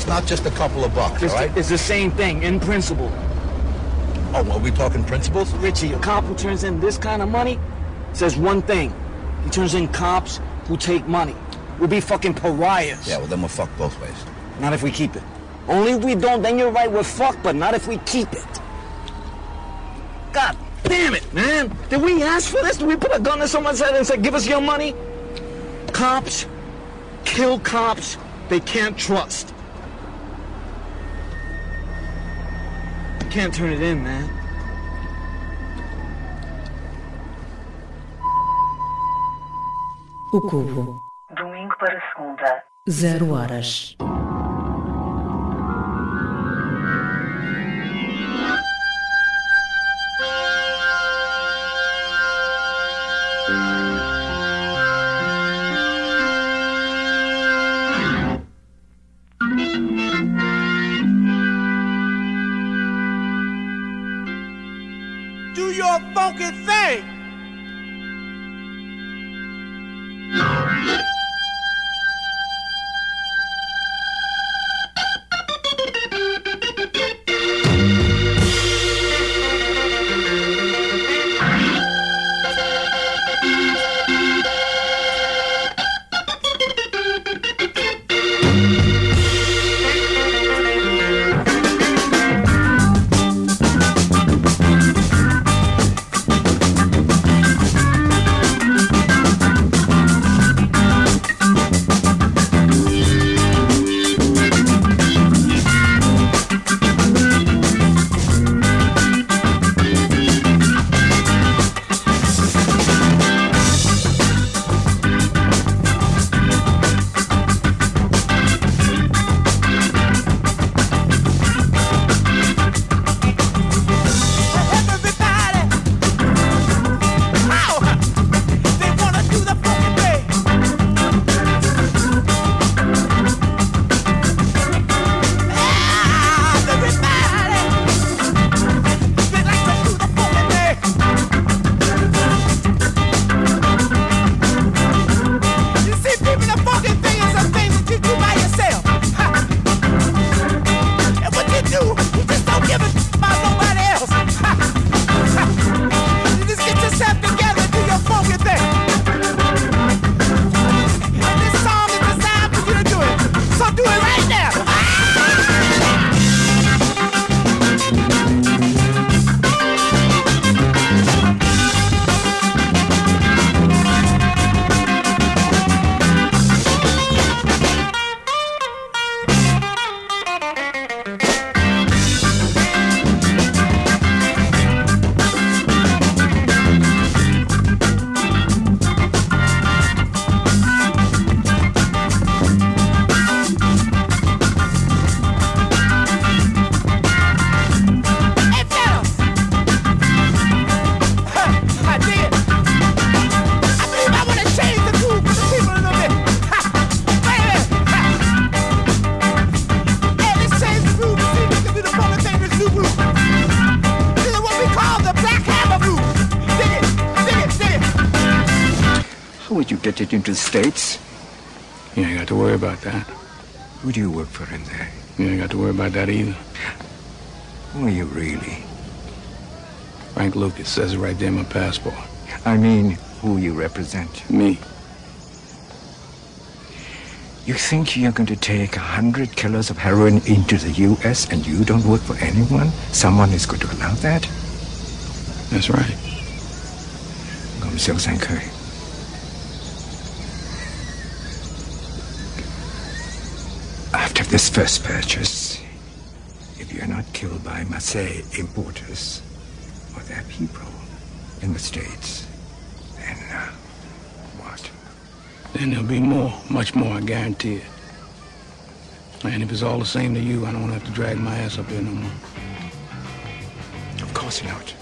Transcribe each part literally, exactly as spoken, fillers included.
bucks, not just a couple of bucks, It's, all right? it's the same thing, in principle. Oh, are we talking principles? Richie, a cop who turns in this kind of money says one thing. He turns in cops who take money. We'll be fucking pariahs. Yeah, well, then we're fucked both ways. Not if we keep it. Only if we don't, then you're right, we're fucked, but not if we keep it. God damn it, man. Did we ask for this? Did we put a gun to someone's head and say, give us your money? Cops kill cops they can't trust. You can't turn it in, man. O Cubo. Domingo para segunda. Zero horas. Do your funky thing. Get it into the States? You ain't got to worry about that. Who do you work for in there? You ain't got to worry about that either. Who are you really? Frank Lucas says it right there in my passport. I mean, who you represent? Me. You think you're going to take a hundred kilos of heroin into the U S and you don't work for anyone? Someone is going to allow that? That's right. 咁小心佢. After this first purchase, if you're not killed by Marseille importers or their people in the States, then uh, what? Then there'll be more, much more, I guarantee it. And if it's all the same to you, I don't have to drag my ass up here no more. Of course not.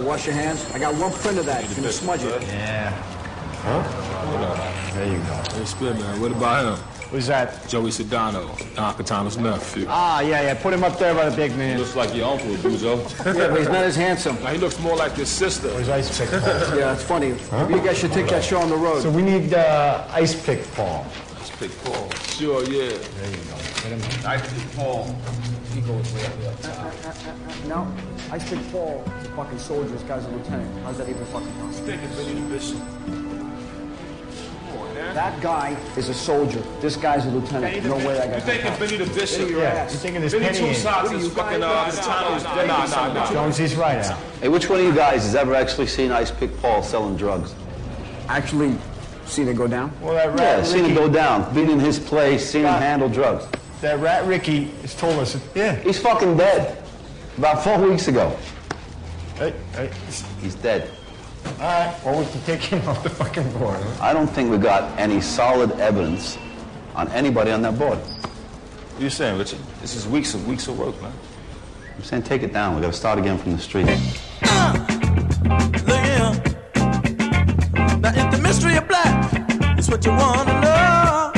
wash your hands. I got one print of that. You can smudge it. Yeah. Huh? There you go. Hey, Spit, man, what about him? Who's that? Joey Sedano, Don Catano's nephew. Ah, yeah, yeah. Put him up there by the big man. He looks like your uncle, Buzo. Yeah, but he's not as handsome. Now, he looks more like your sister. Where's Ice Pick Paul? Yeah, it's funny. Huh? Maybe you guys should take that show on the road. So we need uh, Ice Pick Paul. Ice Pick Paul. Sure, yeah. There you go. Ice Pick Paul. He goes way up there. No, Ice Pick Paul is a fucking soldier. This guy's a lieutenant. How's that even fucking possible? Stick is Benny the Bishop. That guy is a soldier. This guy's a lieutenant. No way I got You thinking Benny the Bishop? Yeah, you're thinking this Benny penny Two in. Shots is fucking uh, Catano's. Nah, nah, nah. Jonesy's right out. Hey, which one of you guys has ever actually seen Ice Pick Paul selling drugs? Actually, seen it go down? Well, that rat Yeah, Ricky, seen him go down, been in his place, seen him Got- handle drugs. That rat Ricky has told us. Yeah. He's fucking dead. About four weeks ago. Hey, hey. He's dead. All right. Well, we can take him off the fucking board. Huh? I don't think we got any solid evidence on anybody on that board. What are you saying, Richard? This is weeks of weeks of work, man. I'm saying take it down. We gotta start again from the street. Look here. Now, if the mystery of black is what you want to know,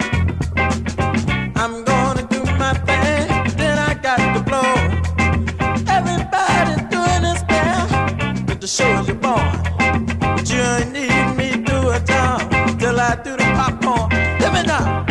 I'm gonna do my thing, then I got to blow. Everybody's doing this now, but the show you're born. But you ain't need me to do a job till I do the popcorn. Let me know.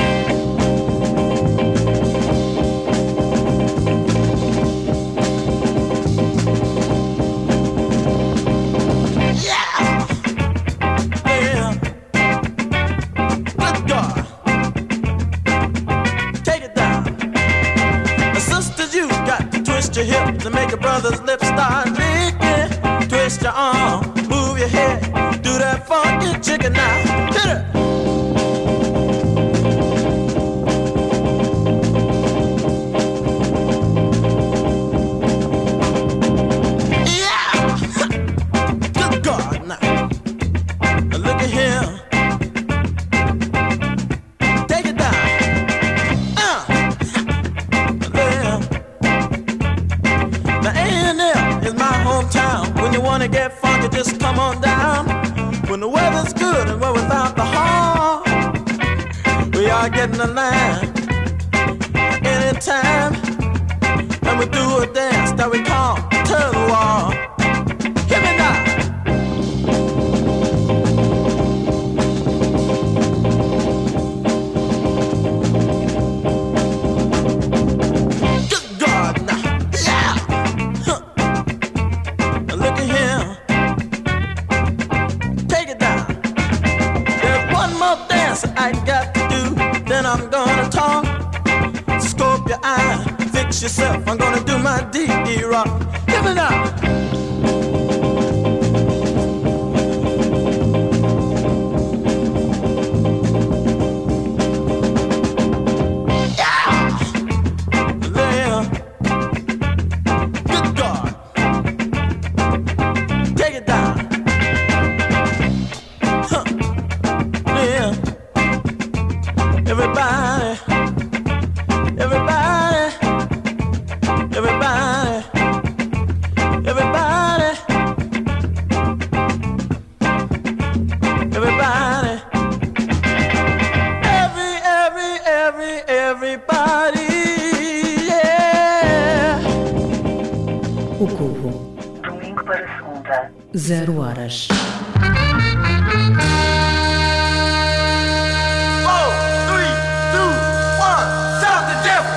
Your hips and make your brother's lips start licking. Twist your arm, move your head, do that funky chicken now. Hit it. Yeah. Good God now. Look at him. Take it down. Uh. There. Now A and M is my hometown. When you wanna get funky, just come on down. When the weather's good and we're without the harm, we are getting a line anytime. And we do a dance that we call Turtle War. Hear me now. Good God now. Yeah. Huh. Now look at him. Take it down. There's one more dance I got to do. Then I'm gonna talk. Scope your eye. Fix yourself. I'm gonna do my D E rock. Give me now. O Cubo. Domingo para segunda. Zero horas. Four, three, two, one. Sound the devil.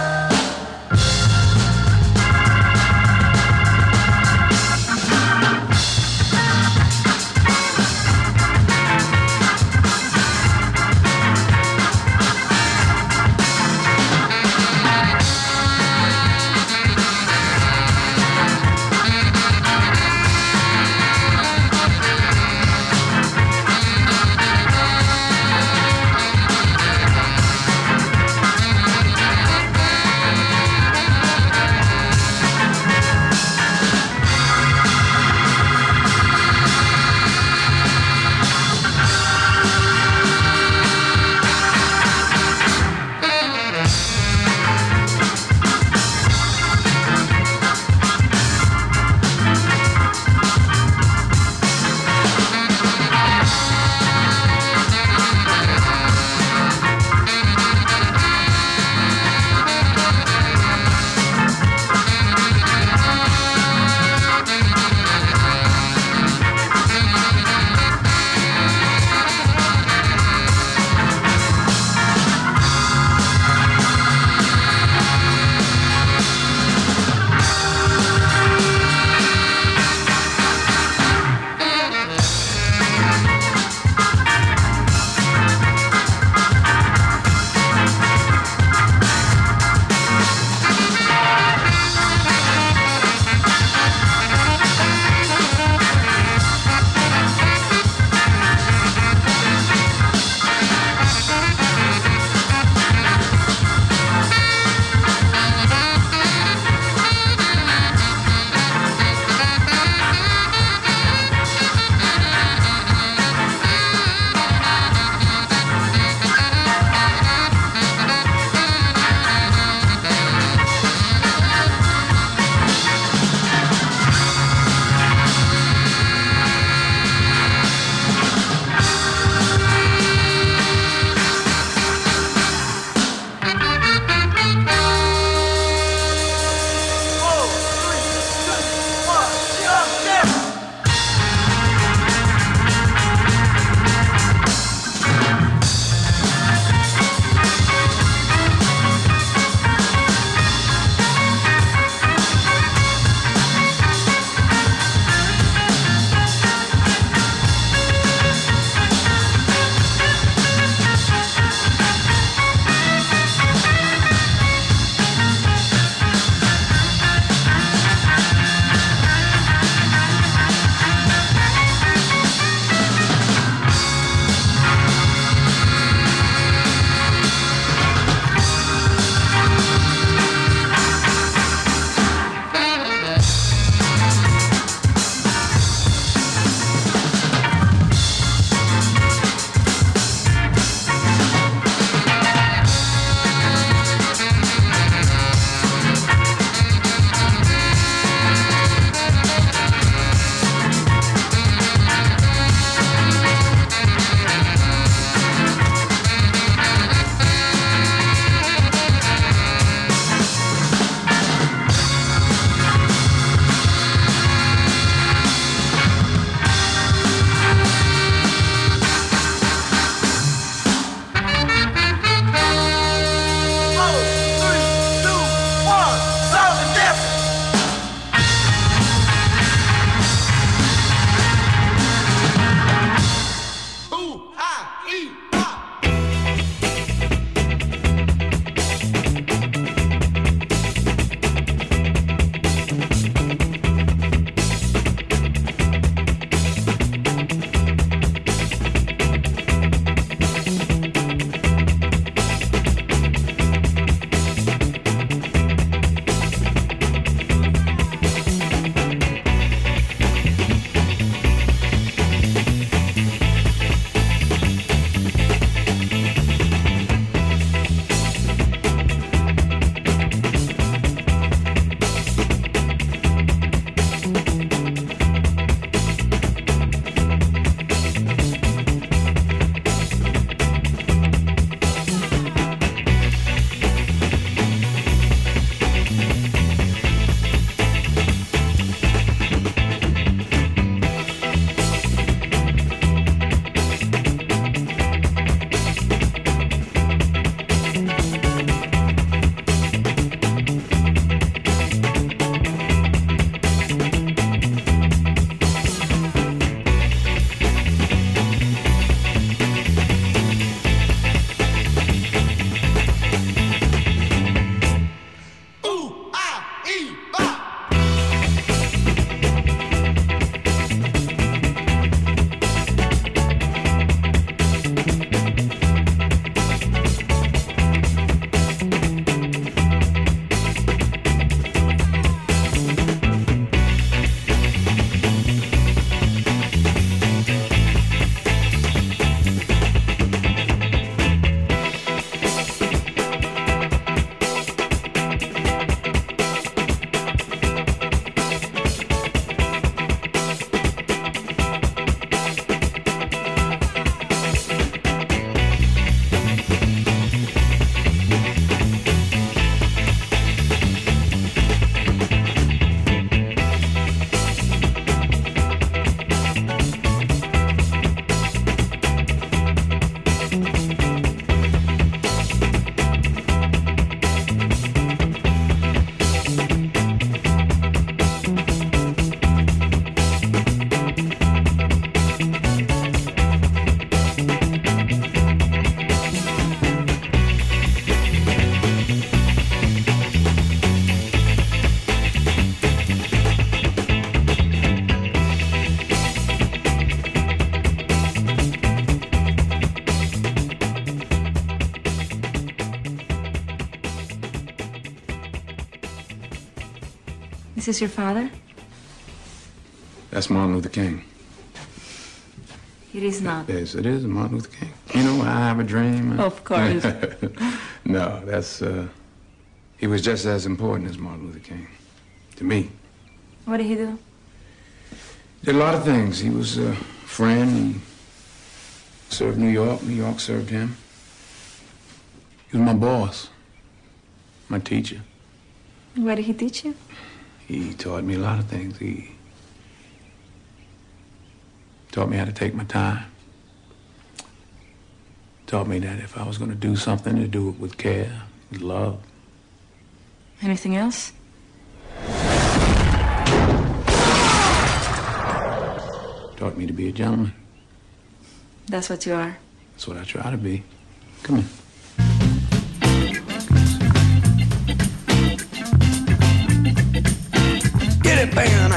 Is this your father? That's Martin Luther King. It is not. Yes, it is Martin Luther King. You know, I have a dream. Of course. No, that's, uh, he was just as important as Martin Luther King. To me. What did he do? He did a lot of things. He was a friend. He served New York. New York served him. He was my boss. My teacher. What did he teach you? He taught me a lot of things. He taught me how to take my time. Taught me that if I was going to do something, to do it with care, with love. Anything else? Taught me to be a gentleman. That's what you are. That's what I try to be. Come here. Get it, man.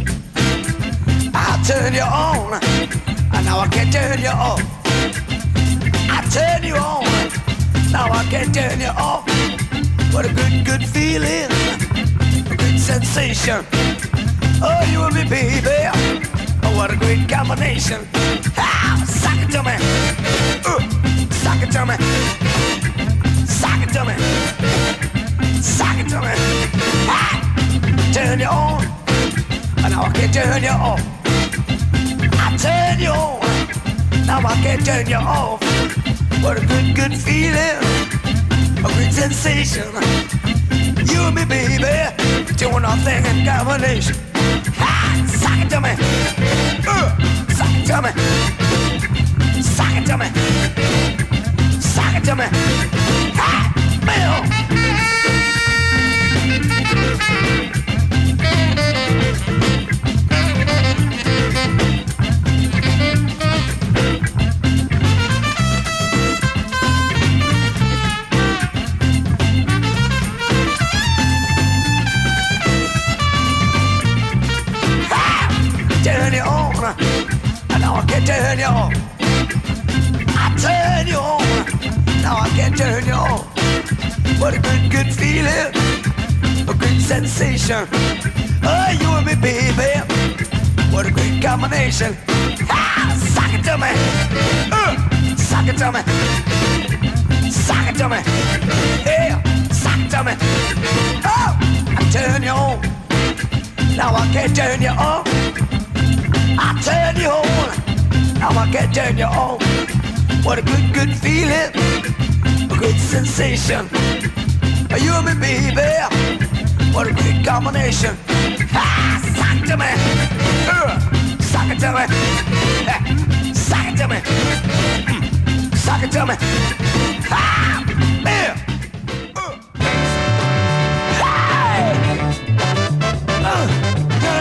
I'll turn you on, and now I can't turn you off. I turn you on, now I can't turn you off. What a good, good feeling, a good sensation. Oh, you and me, baby. Oh, what a great combination. Ah, suck it to me. Uh, suck it to me. Suck it to me. Suck it to me. Ah, turn you on, and now I can't turn you off. I turn you on, now I can't turn you off. What a good, good feeling, a great sensation. You and me, baby, doing our thing in combination. Ah, suck it to me. Uh, suck it to me. Suck it to me. Suck it to me. Ah, Bill. Turn you on, and now I can't turn you off. I turn you on, now I can't turn you off. What a good, good feeling, a good sensation. Oh, you and me, baby, what a great combination. Ah, suck it to me, uh, suck it to me, suck it to me, yeah, suck it to me. Oh, I turn you on, now I can't turn you off. I turn you on, now I can't turn you on. What a good, good feeling, a good sensation. You and me, baby, what a great combination. Ah, suck it to me, uh, suck it to me, uh, suck it to me, mm, suck it to me. Ah, yeah. Uh. Hey! Uh, uh.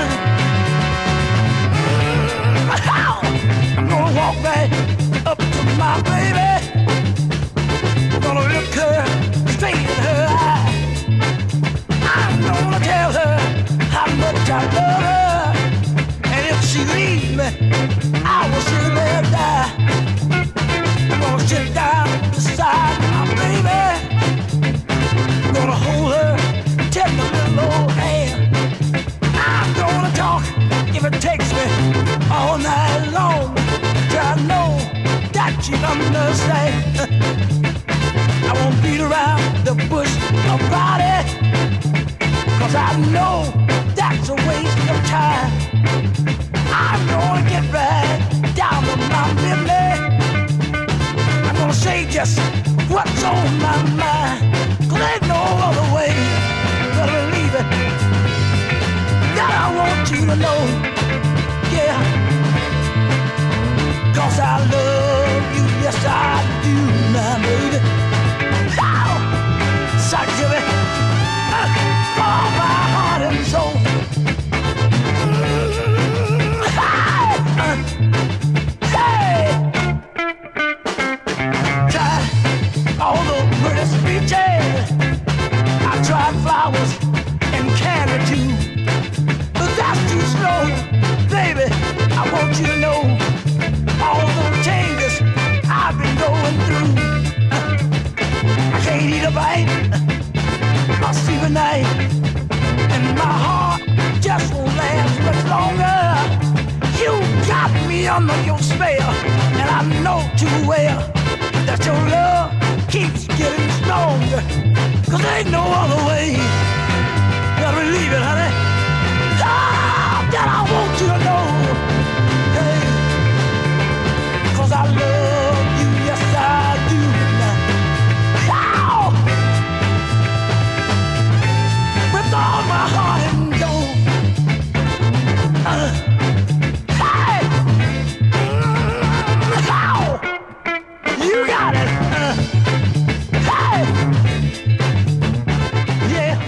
I'm gonna walk right up to my baby. I'm gonna look her straight in her eye. I'm gonna tell her how much I love her. And if she leaves me, I will surely die. I'm gonna sit down beside my baby. I'm gonna hold her, take my little old hand. I'm gonna talk if it takes me all night long. I know that you understand. I won't beat around the bush about it, 'cause I know that's a waste of time. I'm gonna get right down to my business. I'm gonna say just what's on my mind, 'cause there's no other way but to leave it. That I want you to know, yeah. 'Cause I love you, yes I do, my baby. Oh, suck to me, uh, for my heart and soul. Mm, hey, uh, hey. Tried all the pretty speeches. I tried flowers and candy too, but that's too slow, baby. I want you to know all the changes I've been going through. I can't eat a bite, I sleep at night, and my heart me under your spell, and I know too well that your love keeps getting stronger. Cause there ain't no other way. Gotta believe it, honey. Ah, that I want you to know. Hey, cause I love you, yes I do. Oh, with all my heart and soul. Uh, hey, mm, oh, you got it. Uh, hey, yeah.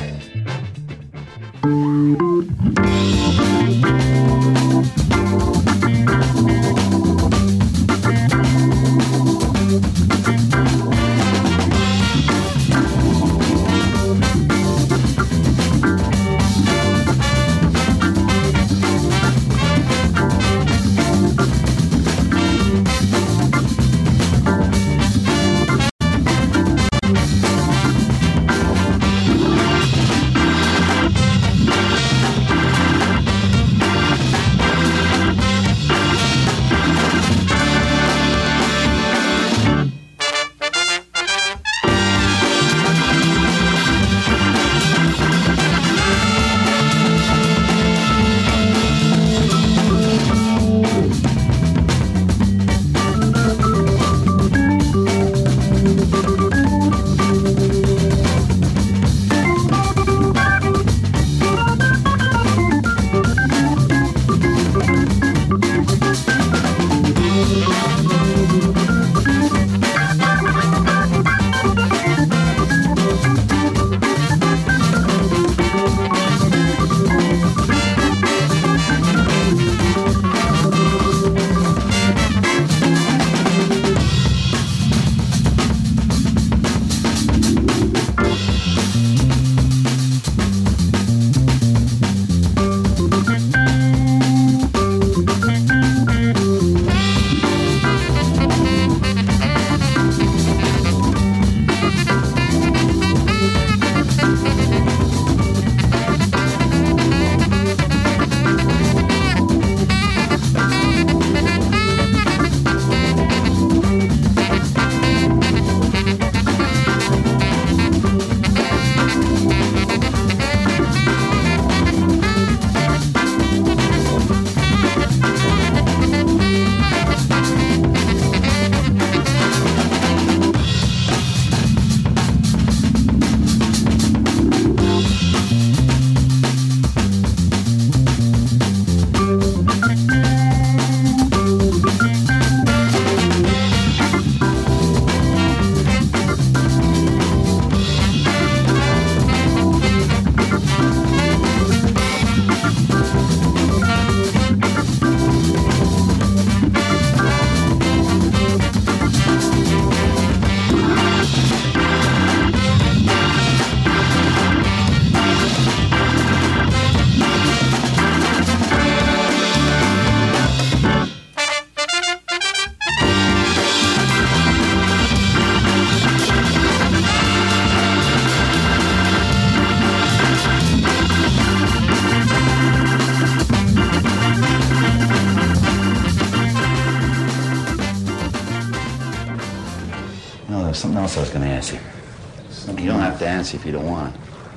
Something else I was going to ask you. You don't have to answer if you don't want.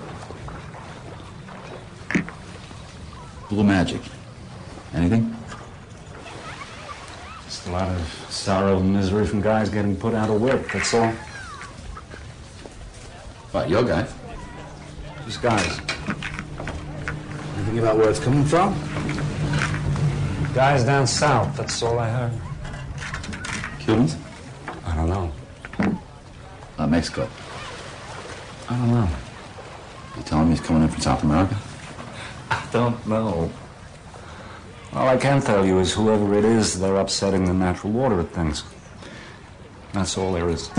Blue magic. Anything? Just a lot of sorrow and misery from guys getting put out of work, that's all. What, your guy? Just guys. Anything about where it's coming from? Guys down south, that's all I heard. Cubans? I don't know. Uh, Mexico. I don't know. You telling me he's coming in from South America? I don't know. All I can tell you is whoever it is, they're upsetting the natural order of things. That's all there is.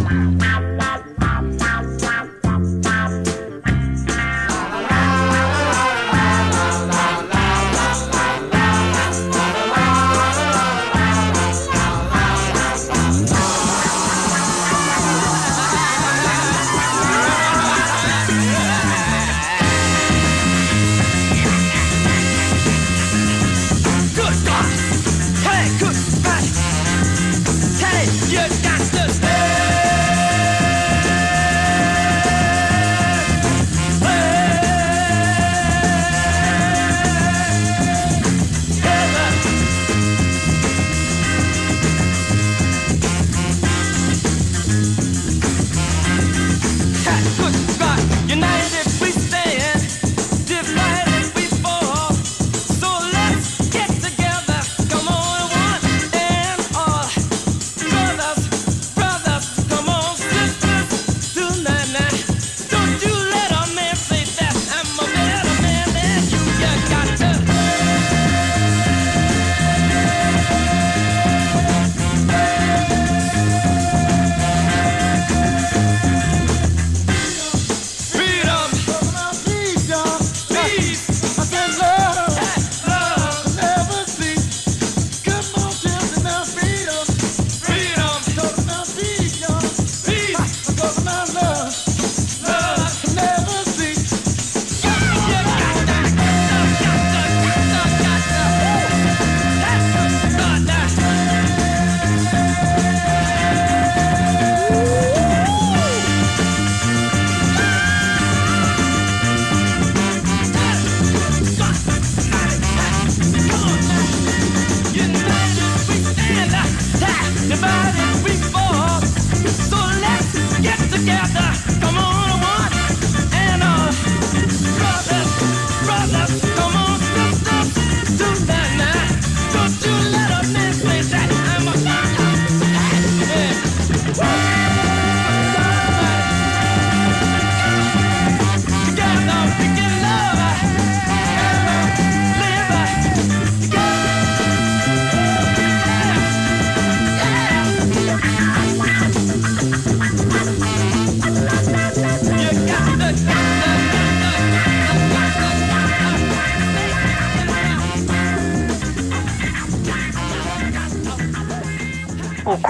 Good God! Hey, good!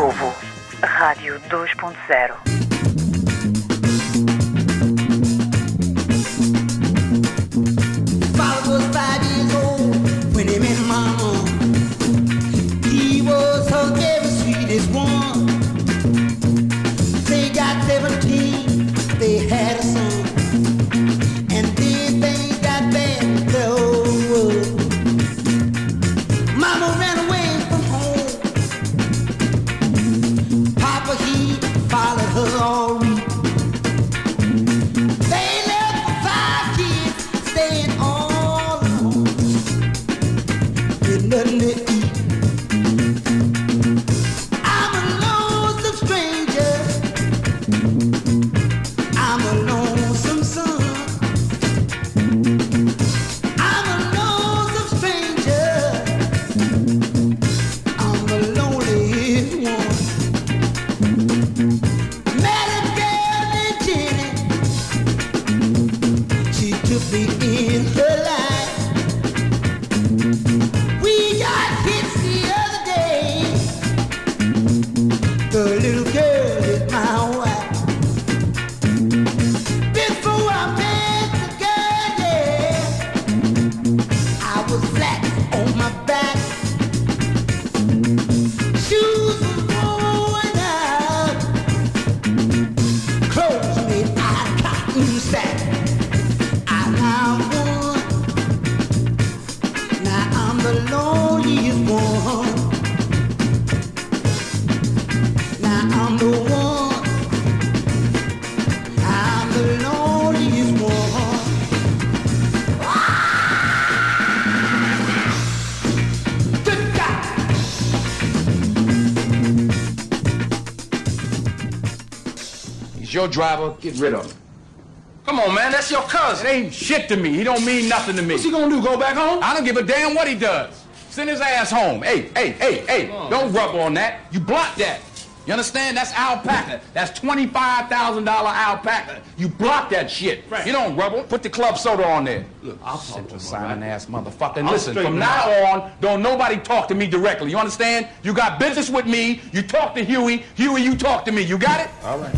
Corcovo, Rádio dois ponto zero. Father was five years old when he met Mama. He was her very sweetest one. They got seventeen, they had a son, and then things got bad in the whole world. Mama ran away from home. Papa, he followed her all week. They left five kids staying all alone with nothing to eat. I'm a lonesome stranger. I'm a lonesome son. I'm a lonesome stranger. I'm the loneliest one. Met a girl named Jenny. She took me in her life. We got hits the other day. The little girl is my wife. Before I met the girl, yeah, I was flat on my back. Shoes were worn out. Clothes made out of cotton sack. I now won. Now I'm the loneliest one. Now I'm the one. I'm the loneliest one. Good God. He's your driver. Get rid of him. Come on, man. That's your cousin. It ain't shit to me. He don't mean nothing to me. What's he gonna do? Go back home? I don't give a damn what he does. Send his ass home. Hey, hey, hey, hey. Don't rub on that. You block that. You understand? That's alpaca. That's twenty-five thousand dollar alpaca. You block that shit. Right. You don't rubble. Put the club soda on there. Look, I'll talk to Simon ass motherfucker. And listen, from now on, don't nobody talk to me directly. You understand? You got business with me. You talk to Huey. Huey, you talk to me. You got it? All right.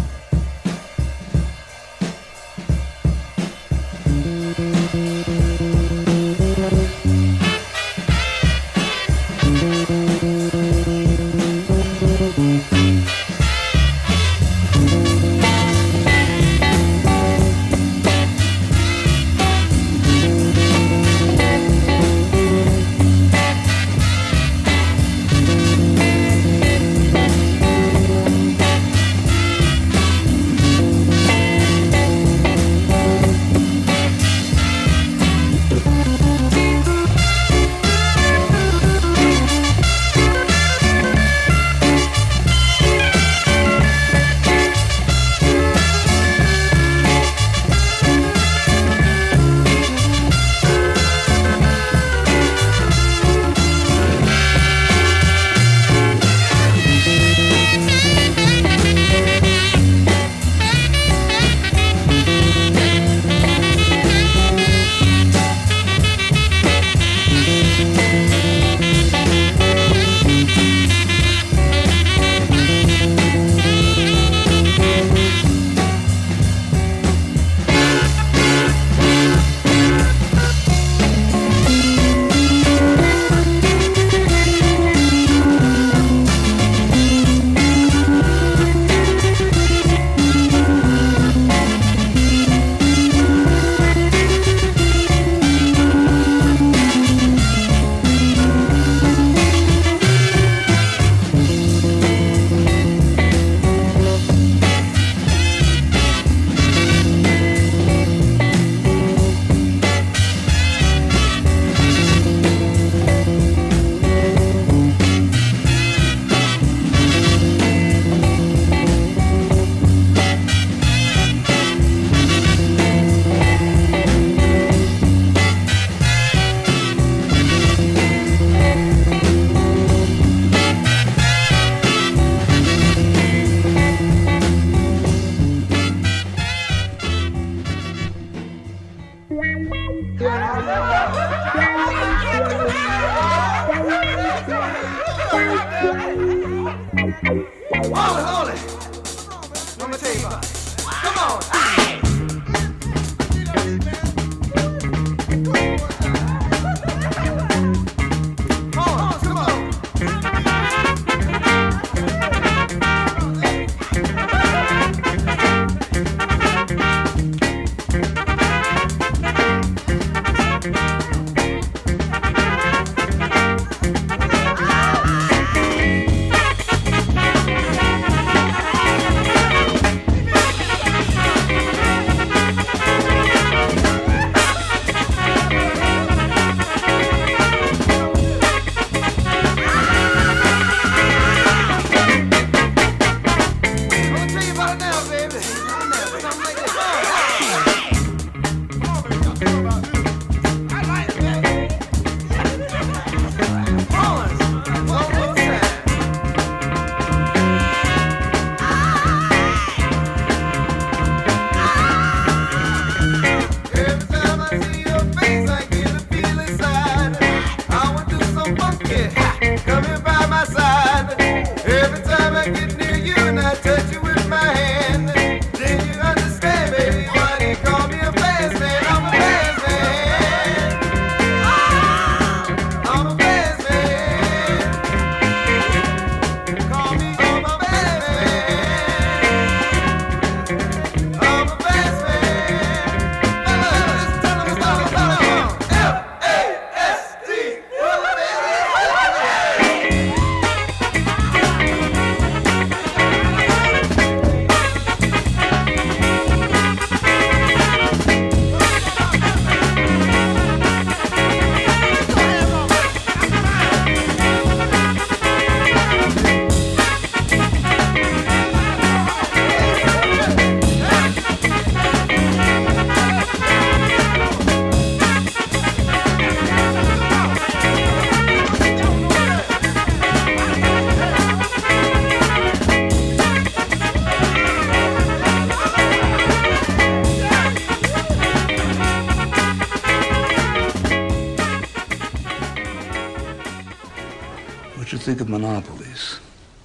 Thank you. think of monopolies?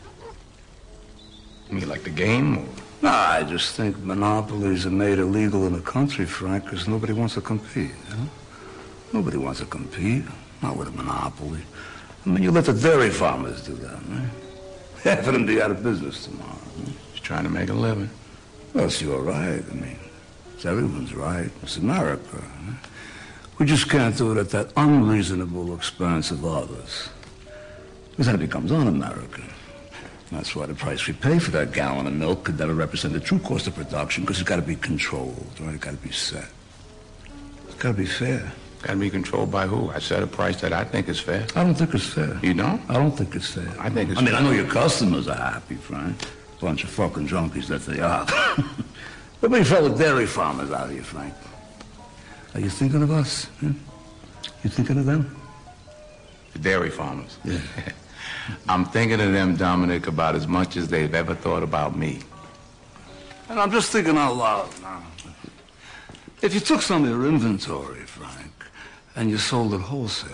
You mean like the game? Or? No, I just think monopolies are made illegal in the country, Frank, because nobody wants to compete. You know? Nobody wants to compete. Not with a monopoly. I mean, you let the dairy farmers do that, right? Half of them be out of business tomorrow. Right? Just trying to make a living. Well, it's your right. I mean, it's everyone's right. It's America. Right? We just can't do it at that unreasonable expense of others. Because then it becomes un-American. That's why the price we pay for that gallon of milk could never represent the true cost of production, because it's got to be controlled, right? It's got to be set. It's got to be fair. Got to be controlled by who? I set a price that I think is fair. I don't think it's fair. You don't? I don't think it's fair. I think it's I mean, fair. I know your customers are happy, Frank. Bunch of fucking junkies that they are. But we fellow dairy farmers out here, Frank. Are you thinking of us? Huh? You thinking of them? The dairy farmers? Yeah. I'm thinking of them, Dominic, about as much as they've ever thought about me. And I'm just thinking out loud now. If you took some of your inventory, Frank, and you sold it wholesale,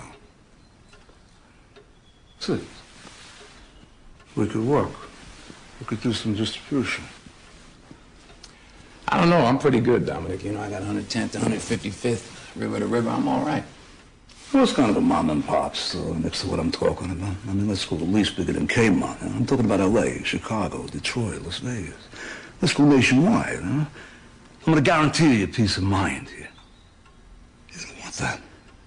see, we could work. We could do some distribution. I don't know. I'm pretty good, Dominic. You know, I got one hundred tenth to one hundred fifty-fifth, river to river. I'm all right. Well, it's kind of a mom and pop store next to what I'm talking about. I mean, let's go at least bigger than Kmart. You know? I'm talking about L A, Chicago, Detroit, Las Vegas. Let's go nationwide, huh? I'm going to guarantee you peace of mind here. You don't want that.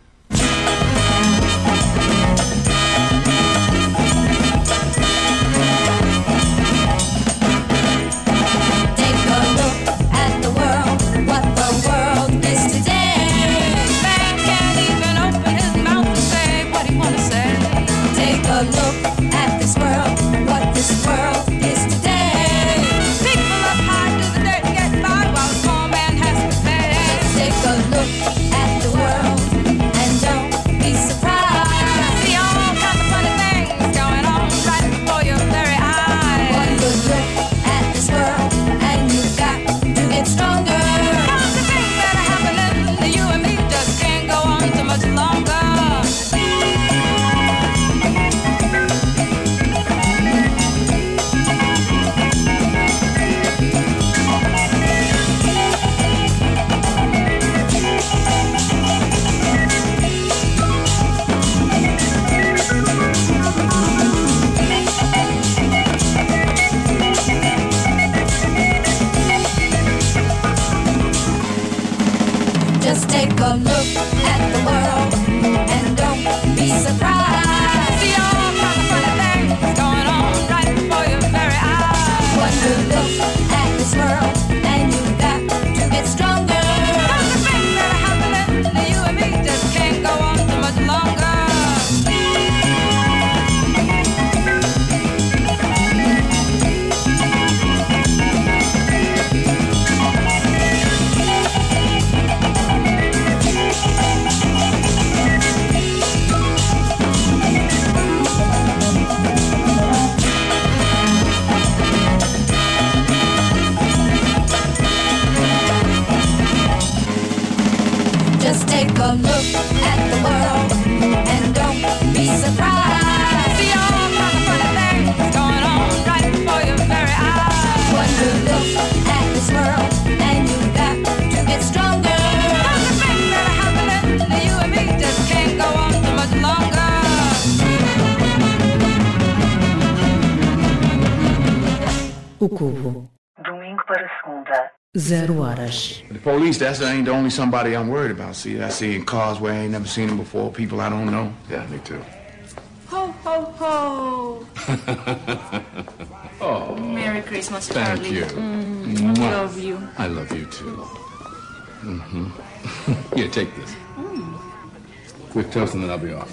O Cubo. Domingo para segunda. Zero horas. The police, that's ain't the only somebody I'm worried about. See, I see in cars where I ain't never seen them before, people I don't know. Yeah, me too. Ho, ho, ho. Oh. Merry Christmas, Thank Charlie. you. Mm, I love you. I love you too. Mm-hmm. Here, take this. Mm. Quick toast and then I'll be off.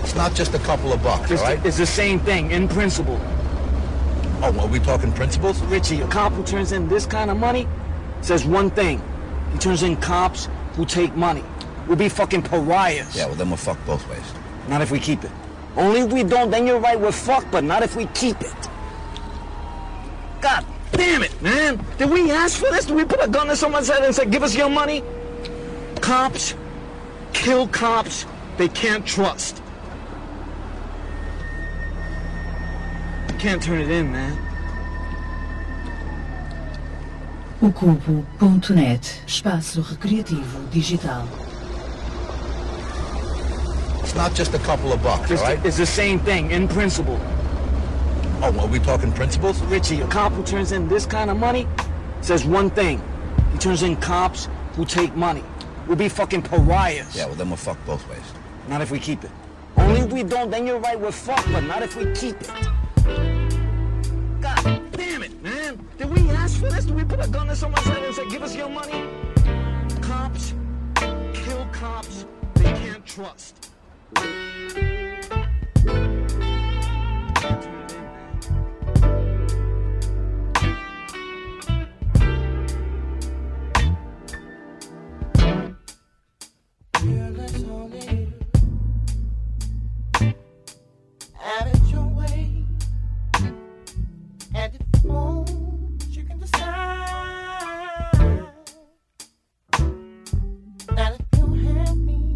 It's not just a couple of bucks, It's, all right? it's the same thing in principle. Oh, are we talking principles? Richie, a cop who turns in this kind of money says one thing. He turns in cops who take money. We'll be fucking pariahs. Yeah, well, then we're fucked both ways. Not if we keep it. Only if we don't, then you're right, we're fucked, but not if we keep it. God damn it, man. Did we ask for this? Did we put a gun to someone's head and say, give us your money? Cops kill cops they can't trust. You can't turn it in, man. O Cubo ponto net, espaço recreativo digital. It's not just a couple of bucks, It's, all right? it's the same thing in principle. Oh, are we talking principles? Richie, a cop who turns in this kind of money says one thing. He turns in cops who take money. We'll be fucking pariahs. Yeah, well, then we're fucked both ways. Not if we keep it. Only if we don't, then you're right, we're fucked, but not if we keep it. God damn it, man. Did we ask for this? Did we put a gun to someone's head and say, give us your money? Cops kill cops they can't trust. Have it your way, and if you won't, you can decide. That if you have me,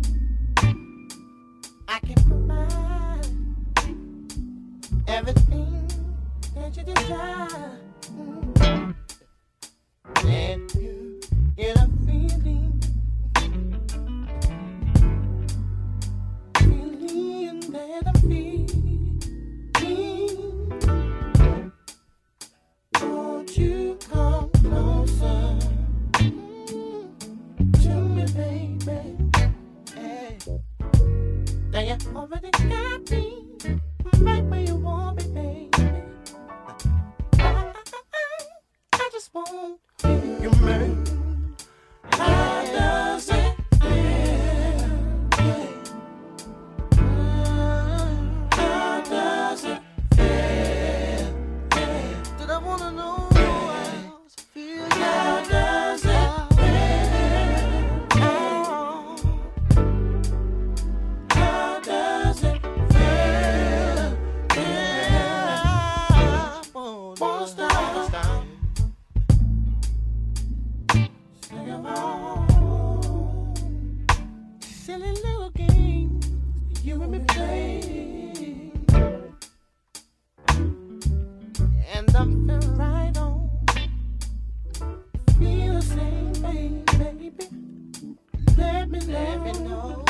I can provide everything that you desire. Mm. And you get a feeling, feeling that I'm feeling. Won't you come closer to me, baby? Hey. Now you already got me right where you want me, baby. I, I, I just want you, man. How does it feel? Yeah. How does it feel? Yeah. Did I wanna know how it feels? How does it feel? Oh. How does it feel? Yeah. Won't stop. Sing along. Silly little games you and me play. And I'm feeling right on. Feel the same, baby, baby. Let me, let me know.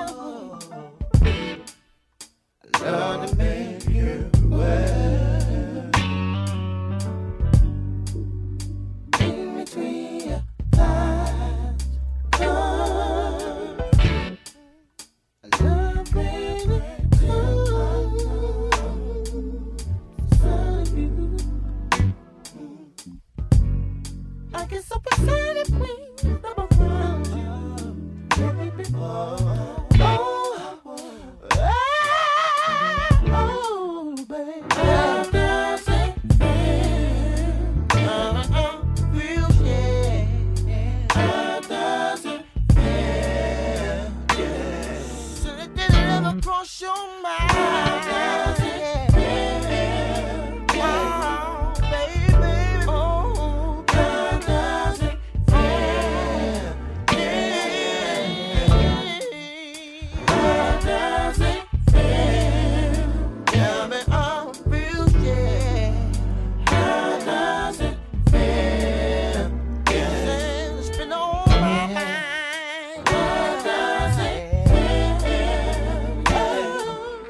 I love to make you well. In between your thighs, love. I love when it comes. So you. I get so excited when I'm around you, baby. Oh, oh, oh, baby. How does it feel? Uh-uh, feel, yeah. How does it feel? Yeah. So did it ever cross your mind? How does it feel? Oh, baby. Oh, how does it feel? Yeah. How does it feel? Tell me how it feels, yeah. How does it feel? Yeah. It's been on my mind. How does it feel?